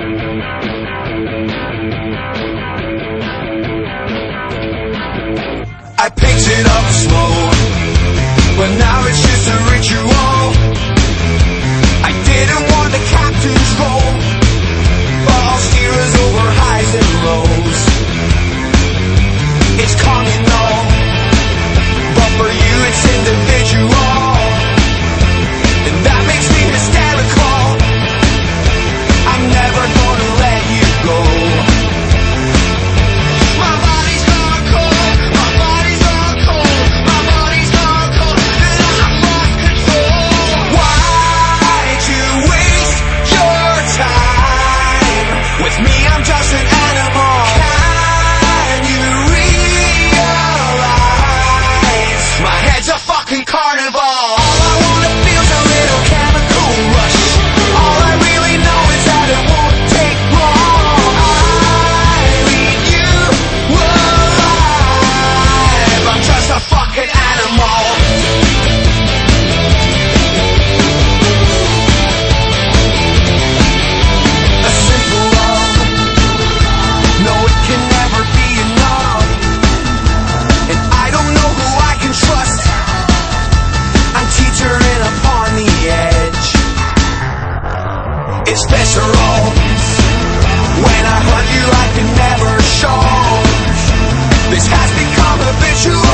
I picked it up slow, but now it's just a ritual. I didn't want the captain's role, but I'll steer us over highs and lows. It's calm, you know, but for you it's individual, and that makes me hysterical. I'm never gonna let you go. It's visceral. When I hunt you, I can never show. This has become habitual.